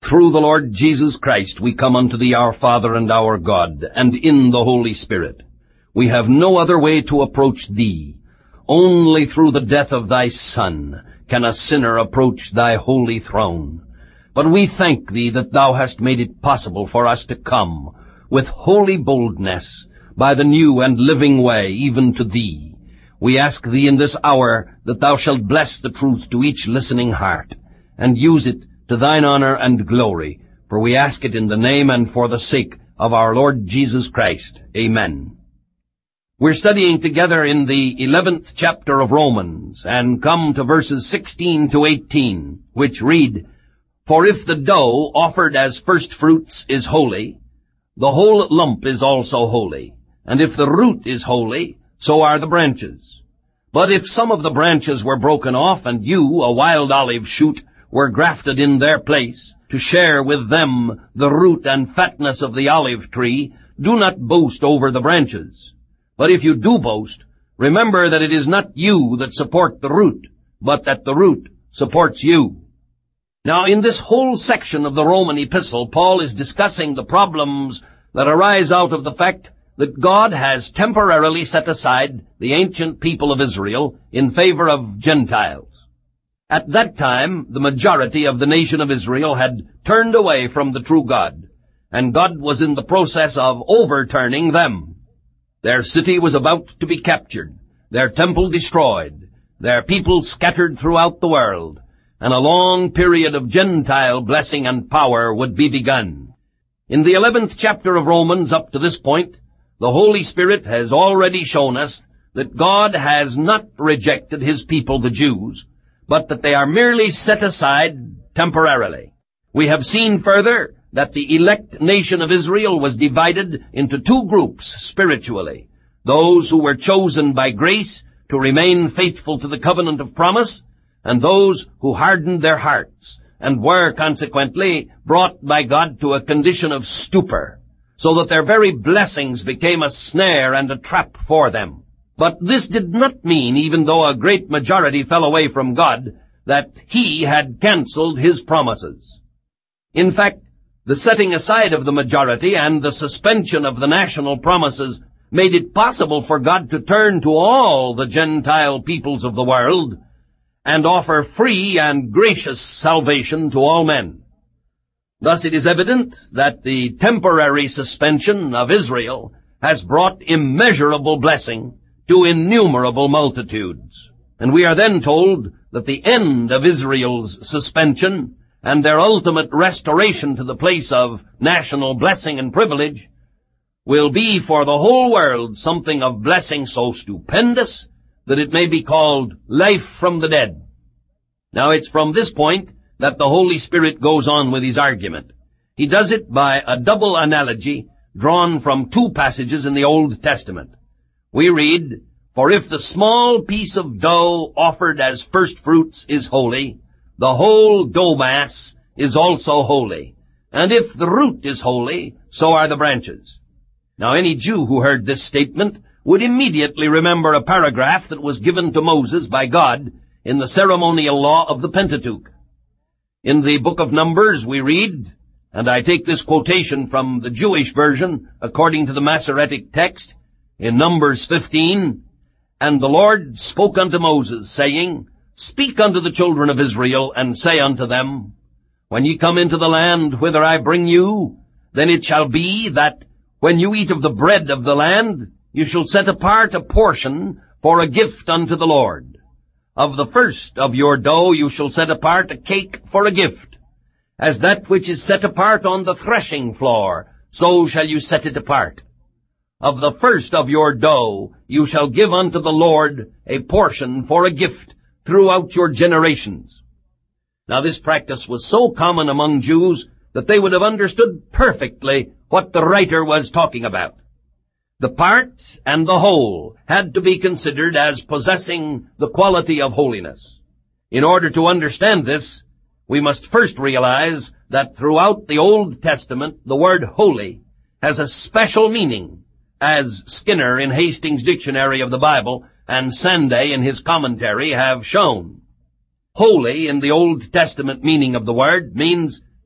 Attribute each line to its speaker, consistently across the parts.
Speaker 1: through the Lord Jesus Christ we come unto thee, our Father and our God, and in the Holy Spirit. We have no other way to approach thee. Only through the death of thy Son can a sinner approach thy holy throne. But we thank thee that thou hast made it possible for us to come with holy boldness by the new and living way, even to thee. We ask thee in this hour that thou shalt bless the truth to each listening heart, and use it to thine honor and glory, for we ask it in the name and for the sake of our Lord Jesus Christ. Amen. We're studying together in the 11th chapter of Romans, and come to verses 16 to 18, which read, For if the dough offered as first fruits is holy, the whole lump is also holy. And if the root is holy, so are the branches. But if some of the branches were broken off, and you, a wild olive shoot, were grafted in their place, to share with them the root and fatness of the olive tree, do not boast over the branches. But if you do boast, remember that it is not you that support the root, but that the root supports you. Now, in this whole section of the Roman epistle, Paul is discussing the problems that arise out of the fact that God has temporarily set aside the ancient people of Israel in favor of Gentiles. At that time, the majority of the nation of Israel had turned away from the true God, and God was in the process of overturning them. Their city was about to be captured, their temple destroyed, their people scattered throughout the world, and a long period of Gentile blessing and power would be begun. In the 11th chapter of Romans, up to this point, the Holy Spirit has already shown us that God has not rejected his people, the Jews, but that they are merely set aside temporarily. We have seen further that the elect nation of Israel was divided into two groups spiritually, those who were chosen by grace to remain faithful to the covenant of promise, and those who hardened their hearts and were consequently brought by God to a condition of stupor, so that their very blessings became a snare and a trap for them. But this did not mean, even though a great majority fell away from God, that he had canceled his promises. In fact, the setting aside of the majority and the suspension of the national promises made it possible for God to turn to all the Gentile peoples of the world and offer free and gracious salvation to all men. Thus it is evident that the temporary suspension of Israel has brought immeasurable blessing to innumerable multitudes. And we are then told that the end of Israel's suspension and their ultimate restoration to the place of national blessing and privilege will be for the whole world something of blessing so stupendous that it may be called life from the dead. Now it's from this point that the Holy Spirit goes on with his argument. He does it by a double analogy drawn from two passages in the Old Testament. We read, For if the small piece of dough offered as first fruits is holy, the whole dough mass is also holy. And if the root is holy, so are the branches. Now any Jew who heard this statement would immediately remember a paragraph that was given to Moses by God in the ceremonial law of the Pentateuch. In the book of Numbers we read, and I take this quotation from the Jewish version according to the Masoretic text, in Numbers 15, And the Lord spoke unto Moses, saying, Speak unto the children of Israel, and say unto them, When ye come into the land whither I bring you, then it shall be that when you eat of the bread of the land, you shall set apart a portion for a gift unto the Lord. Of the first of your dough you shall set apart a cake for a gift. As that which is set apart on the threshing floor, so shall you set it apart. Of the first of your dough you shall give unto the Lord a portion for a gift throughout your generations. Now this practice was so common among Jews that they would have understood perfectly what the writer was talking about. The part and the whole had to be considered as possessing the quality of holiness. In order to understand this, we must first realize that throughout the Old Testament, the word holy has a special meaning, as Skinner in Hastings' Dictionary of the Bible and Sanday in his commentary have shown. Holy in the Old Testament meaning of the word means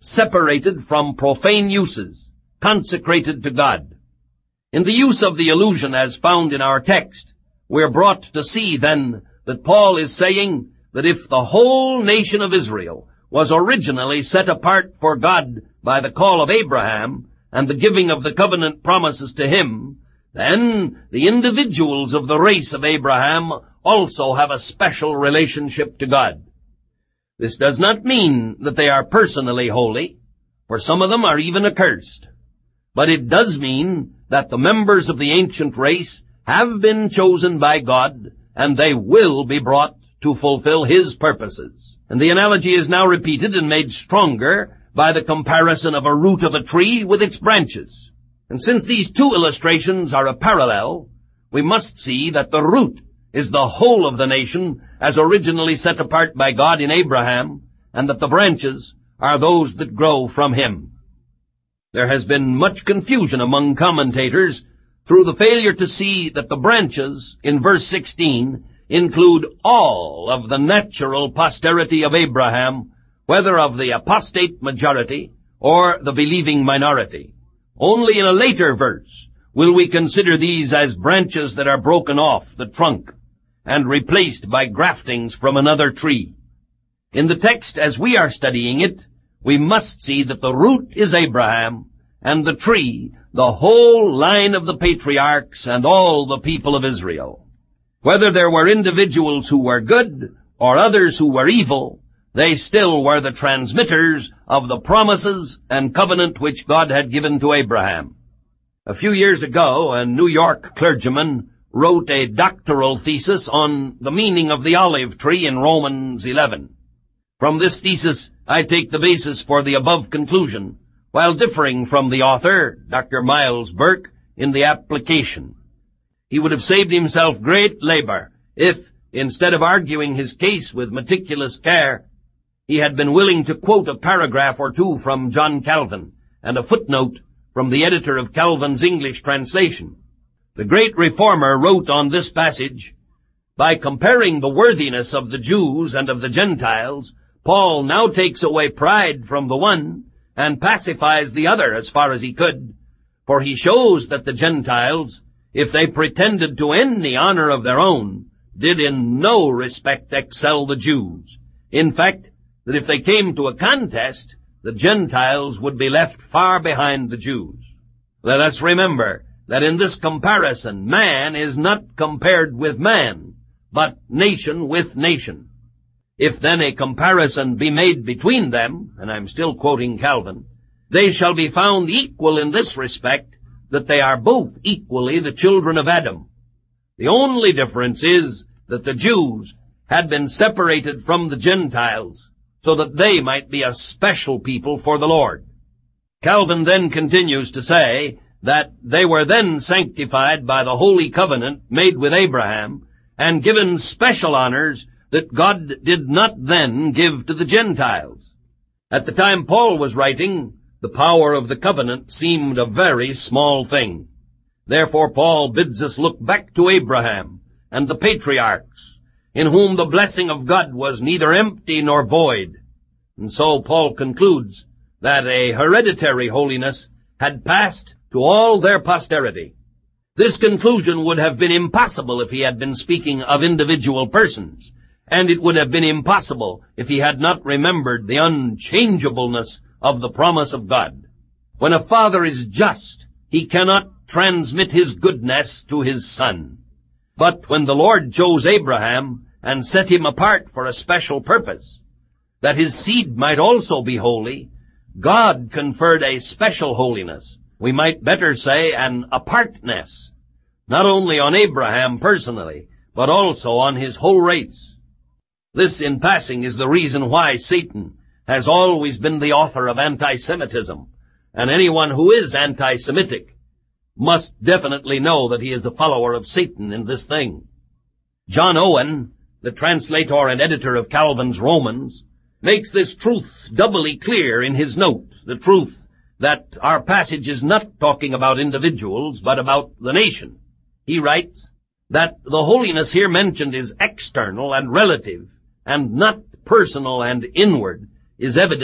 Speaker 1: separated from profane uses, consecrated to God. In the use of the allusion as found in our text, we're brought to see then that Paul is saying that if the whole nation of Israel was originally set apart for God by the call of Abraham and the giving of the covenant promises to him, then the individuals of the race of Abraham also have a special relationship to God. This does not mean that they are personally holy, for some of them are even accursed. But it does mean that the members of the ancient race have been chosen by God, and they will be brought to fulfill His purposes. And the analogy is now repeated and made stronger by the comparison of a root of a tree with its branches. And since these two illustrations are a parallel, we must see that the root is the whole of the nation as originally set apart by God in Abraham, and that the branches are those that grow from him. There has been much confusion among commentators through the failure to see that the branches in verse 16 include all of the natural posterity of Abraham, whether of the apostate majority or the believing minority. Only in a later verse will we consider these as branches that are broken off the trunk and replaced by graftings from another tree. In the text as we are studying it, we must see that the root is Abraham, and the tree, the whole line of the patriarchs and all the people of Israel. Whether there were individuals who were good or others who were evil, they still were the transmitters of the promises and covenant which God had given to Abraham. A few years ago, a New York clergyman wrote a doctoral thesis on the meaning of the olive tree in Romans 11. From this thesis, I take the basis for the above conclusion, while differing from the author, Dr. Miles Burke, in the application. He would have saved himself great labor if, instead of arguing his case with meticulous care, he had been willing to quote a paragraph or two from John Calvin and a footnote from the editor of Calvin's English translation. The great reformer wrote on this passage, "By comparing the worthiness of the Jews and of the Gentiles, Paul now takes away pride from the one and pacifies the other as far as he could, for he shows that the Gentiles, if they pretended to any honor of their own, did in no respect excel the Jews. In fact, that if they came to a contest, the Gentiles would be left far behind the Jews." Let us remember that in this comparison, man is not compared with man, but nation with nation. If then a comparison be made between them, and I'm still quoting Calvin, they shall be found equal in this respect, that they are both equally the children of Adam. The only difference is that the Jews had been separated from the Gentiles, so that they might be a special people for the Lord. Calvin then continues to say that they were then sanctified by the holy covenant made with Abraham, and given special honors that God did not then give to the Gentiles. At the time Paul was writing, the power of the covenant seemed a very small thing. Therefore Paul bids us look back to Abraham and the patriarchs, in whom the blessing of God was neither empty nor void. And so Paul concludes that a hereditary holiness had passed to all their posterity. This conclusion would have been impossible if he had been speaking of individual persons, and it would have been impossible if he had not remembered the unchangeableness of the promise of God. When a father is just, he cannot transmit his goodness to his son. But when the Lord chose Abraham and set him apart for a special purpose, that his seed might also be holy, God conferred a special holiness, we might better say an apartness, not only on Abraham personally, but also on his whole race. This, in passing, is the reason why Satan has always been the author of anti-Semitism, and anyone who is anti-Semitic must definitely know that he is a follower of Satan in this thing. John Owen, the translator and editor of Calvin's Romans, makes this truth doubly clear in his note, the truth that our passage is not talking about individuals, but about the nation. He writes that the holiness here mentioned is external and relative, and not personal and inward, is evident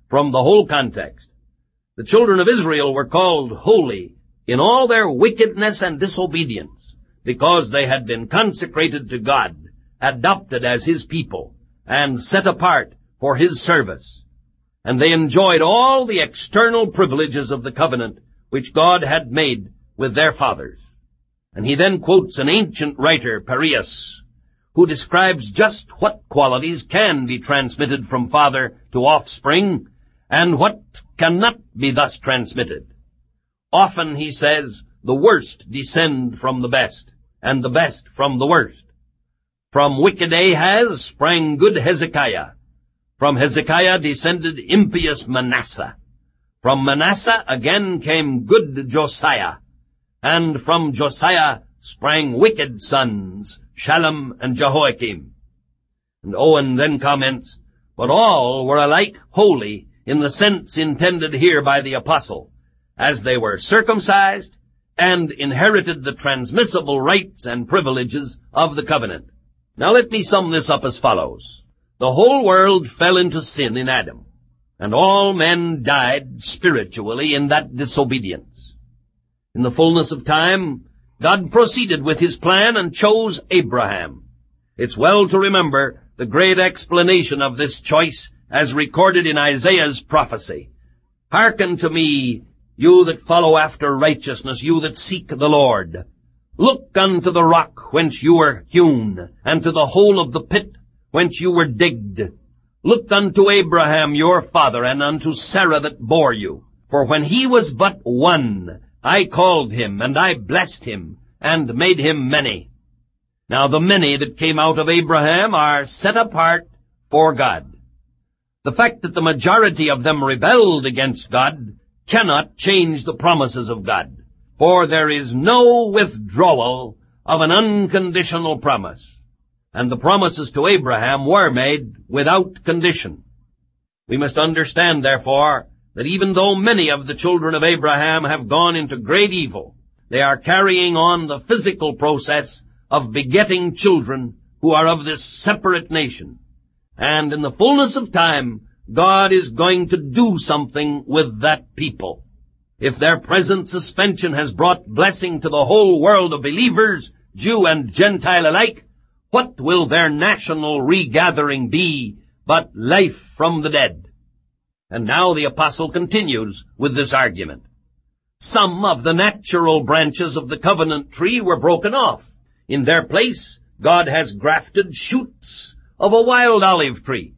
Speaker 1: from the whole context. The children of Israel were called holy in all their wickedness and disobedience, because they had been consecrated to God, adopted as His people, and set apart for His service. And they enjoyed all the external privileges of the covenant which God had made with their fathers. And he then quotes an ancient writer, Pareus, who describes just what qualities can be transmitted from father to offspring, and what cannot be thus transmitted. Often, he says, the worst descend from the best, and the best from the worst. From wicked Ahaz sprang good Hezekiah. From Hezekiah descended impious Manasseh. From Manasseh again came good Josiah. And from Josiah sprang wicked sons, Shallum and Jehoiakim. And Owen then comments, but all were alike holy in the sense intended here by the apostle, as they were circumcised and inherited the transmissible rights and privileges of the covenant. Now let me sum this up as follows. The whole world fell into sin in Adam, and all men died spiritually in that disobedience. In the fullness of time, God proceeded with His plan and chose Abraham. It's well to remember the great explanation of this choice as recorded in Isaiah's prophecy. Hearken to me, you that follow after righteousness, you that seek the Lord. Look unto the rock whence you were hewn, and to the hole of the pit whence you were digged. Look unto Abraham your father, and unto Sarah that bore you. For when he was but one, I called him, and I blessed him, and made him many. Now the many that came out of Abraham are set apart for God. The fact that the majority of them rebelled against God cannot change the promises of God, for there is no withdrawal of an unconditional promise, and the promises to Abraham were made without condition. We must understand, therefore, that even though many of the children of Abraham have gone into great evil, they are carrying on the physical process of begetting children who are of this separate nation. And in the fullness of time, God is going to do something with that people. If their present suspension has brought blessing to the whole world of believers, Jew and Gentile alike, what will their national regathering be but life from the dead? And now the apostle continues with this argument. Some of the natural branches of the covenant tree were broken off. In their place, God has grafted shoots of a wild olive tree.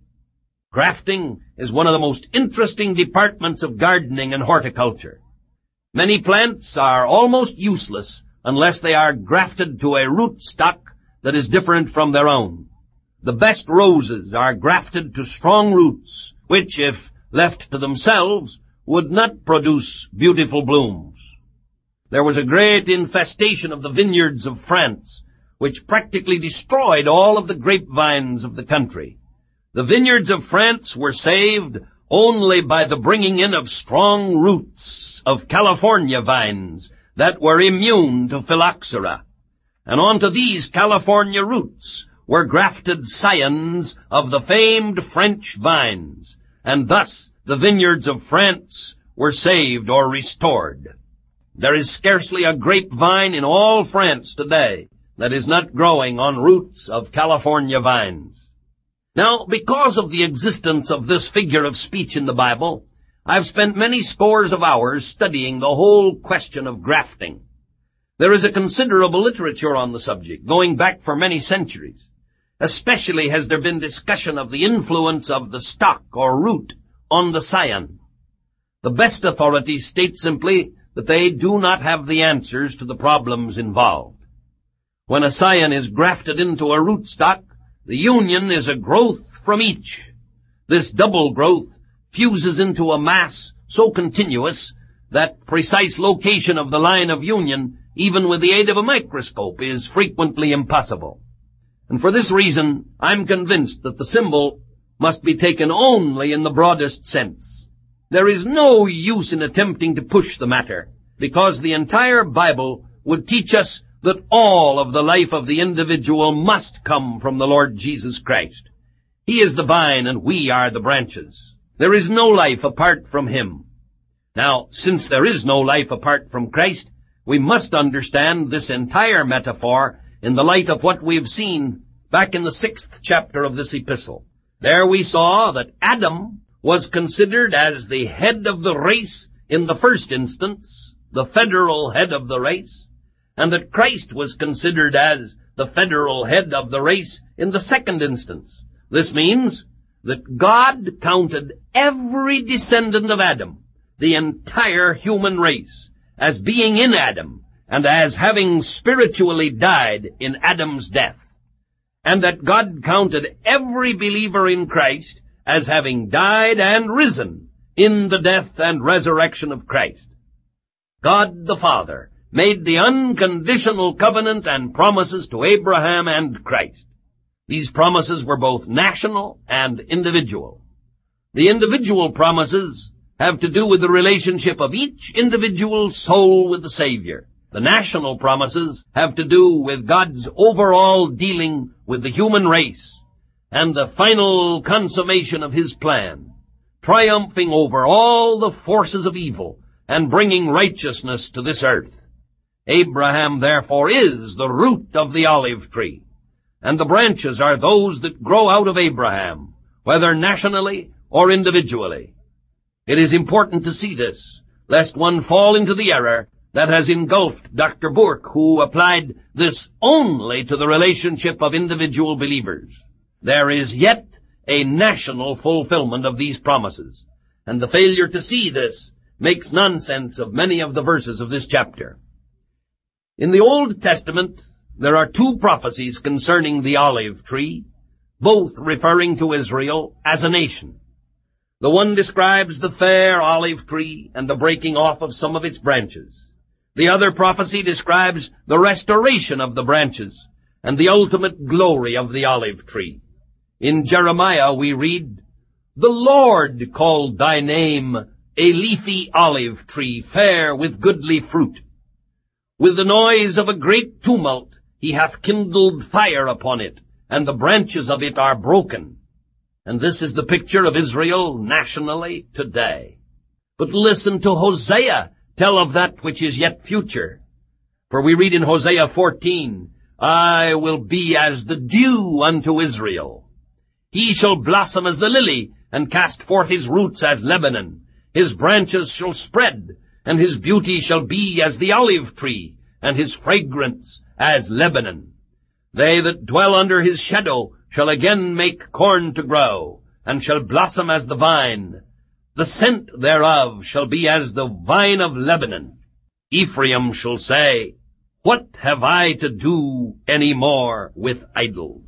Speaker 1: Grafting is one of the most interesting departments of gardening and horticulture. Many plants are almost useless unless they are grafted to a rootstock that is different from their own. The best roses are grafted to strong roots, which, if left to themselves, would not produce beautiful blooms. There was a great infestation of the vineyards of France, which practically destroyed all of the grapevines of the country. The vineyards of France were saved only by the bringing in of strong roots of California vines that were immune to phylloxera. And onto these California roots were grafted scions of the famed French vines, and thus the vineyards of France were saved or restored. There is scarcely a grapevine in all France today that is not growing on roots of California vines. Now, because of the existence of this figure of speech in the Bible, I've spent many scores of hours studying the whole question of grafting. There is a considerable literature on the subject, going back for many centuries. Especially has there been discussion of the influence of the stock or root on the scion. The best authorities state simply that they do not have the answers to the problems involved. When a scion is grafted into a rootstock, the union is a growth from each. This double growth fuses into a mass so continuous that precise location of the line of union, even with the aid of a microscope, is frequently impossible. And for this reason, I'm convinced that the symbol must be taken only in the broadest sense. There is no use in attempting to push the matter, because the entire Bible would teach us that all of the life of the individual must come from the Lord Jesus Christ. He is the vine and we are the branches. There is no life apart from him. Now, since there is no life apart from Christ, we must understand this entire metaphor in the light of what we've seen back in the 6th chapter of this epistle. There we saw that Adam was considered as the head of the race in the first instance, the federal head of the race, and that Christ was considered as the federal head of the race in the second instance. This means that God counted every descendant of Adam, the entire human race, as being in Adam and as having spiritually died in Adam's death, and that God counted every believer in Christ as having died and risen in the death and resurrection of Christ. God the Father made the unconditional covenant and promises to Abraham and Christ. These promises were both national and individual. The individual promises have to do with the relationship of each individual soul with the Savior. The national promises have to do with God's overall dealing with the human race and the final consummation of his plan, triumphing over all the forces of evil and bringing righteousness to this earth. Abraham, therefore, is the root of the olive tree, and the branches are those that grow out of Abraham, whether nationally or individually. It is important to see this, lest one fall into the error that has engulfed Dr. Burke, who applied this only to the relationship of individual believers. There is yet a national fulfillment of these promises, and the failure to see this makes nonsense of many of the verses of this chapter. In the Old Testament, there are two prophecies concerning the olive tree, both referring to Israel as a nation. The one describes the fair olive tree and the breaking off of some of its branches. The other prophecy describes the restoration of the branches and the ultimate glory of the olive tree. In Jeremiah we read, "The Lord called thy name a leafy olive tree, fair with goodly fruit. With the noise of a great tumult he hath kindled fire upon it, and the branches of it are broken." And this is the picture of Israel nationally today. But listen to Hosea tell of that which is yet future. For we read in Hosea 14, "I will be as the dew unto Israel. He shall blossom as the lily, and cast forth his roots as Lebanon. His branches shall spread, and his beauty shall be as the olive tree, and his fragrance as Lebanon. They that dwell under his shadow shall again make corn to grow, and shall blossom as the vine. The scent thereof shall be as the vine of Lebanon. Ephraim shall say, What have I to do any more with idols?"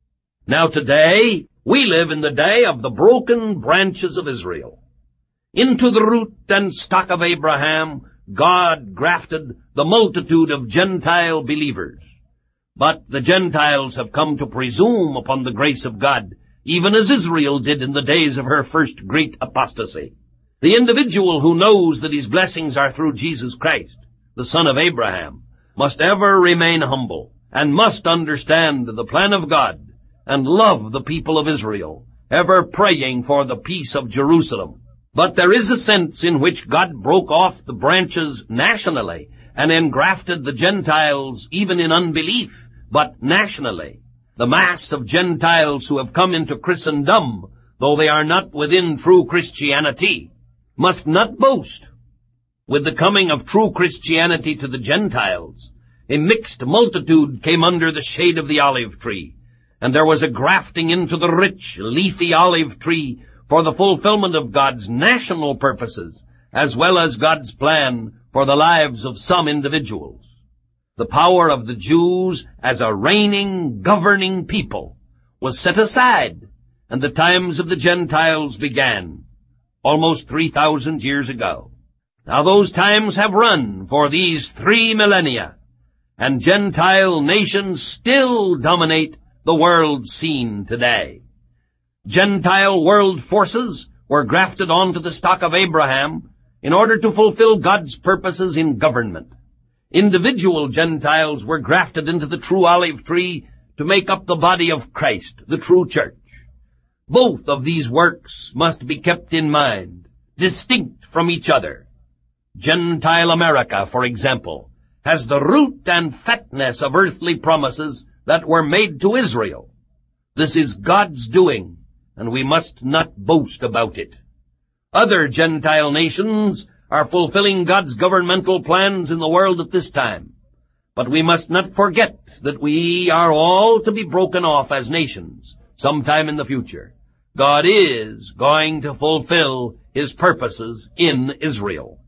Speaker 1: Now today, we live in the day of the broken branches of Israel. Into the root and stock of Abraham, God grafted the multitude of Gentile believers. But the Gentiles have come to presume upon the grace of God, even as Israel did in the days of her first great apostasy. The individual who knows that his blessings are through Jesus Christ, the son of Abraham, must ever remain humble and must understand the plan of God and love the people of Israel, ever praying for the peace of Jerusalem. But there is a sense in which God broke off the branches nationally and engrafted the Gentiles even in unbelief, but nationally. The mass of Gentiles who have come into Christendom, though they are not within true Christianity, must not boast. With the coming of true Christianity to the Gentiles, a mixed multitude came under the shade of the olive tree, and there was a grafting into the rich, leafy olive tree for the fulfillment of God's national purposes, as well as God's plan for the lives of some individuals. The power of the Jews as a reigning, governing people was set aside, and the times of the Gentiles began, almost 3,000 years ago. Now those times have run for these 3 millennia, and Gentile nations still dominate the world scene today. Gentile world forces were grafted onto the stock of Abraham in order to fulfill God's purposes in government. Individual Gentiles were grafted into the true olive tree to make up the body of Christ, the true church. Both of these works must be kept in mind, distinct from each other. Gentile America, for example, has the root and fatness of earthly promises that were made to Israel. This is God's doing, and we must not boast about it. Other Gentile nations are fulfilling God's governmental plans in the world at this time. But we must not forget that we are all to be broken off as nations sometime in the future. God is going to fulfill His purposes in Israel.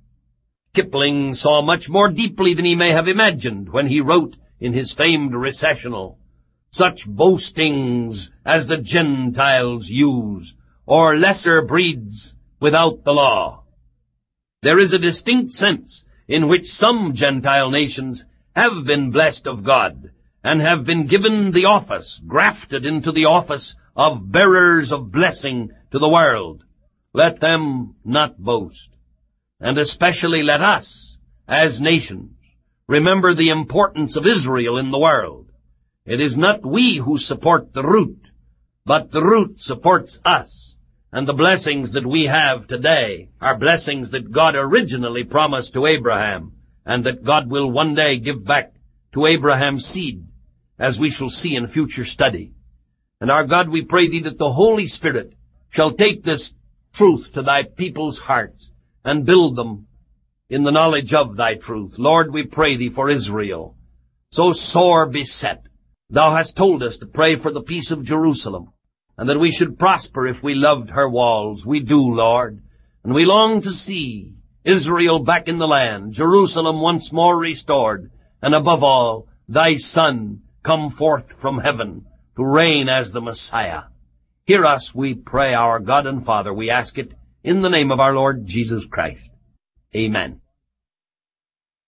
Speaker 1: Kipling saw much more deeply than he may have imagined when he wrote in his famed recessional, "Such boastings as the Gentiles use, or lesser breeds without the law." There is a distinct sense in which some Gentile nations have been blessed of God and have been given the office, grafted into the office of bearers of blessing to the world. Let them not boast. And especially let us, as nations, remember the importance of Israel in the world. It is not we who support the root, but the root supports us. And the blessings that we have today are blessings that God originally promised to Abraham, and that God will one day give back to Abraham's seed, as we shall see in future study. And our God, we pray Thee that the Holy Spirit shall take this truth to Thy people's hearts and build them in the knowledge of Thy truth. Lord, we pray Thee for Israel, so sore beset. Thou hast told us to pray for the peace of Jerusalem, and that we should prosper if we loved her walls. We do, Lord, and we long to see Israel back in the land, Jerusalem once more restored, and above all, Thy Son come forth from heaven to reign as the Messiah. Hear us, we pray, our God and Father. We ask it in the name of our Lord Jesus Christ. Amen.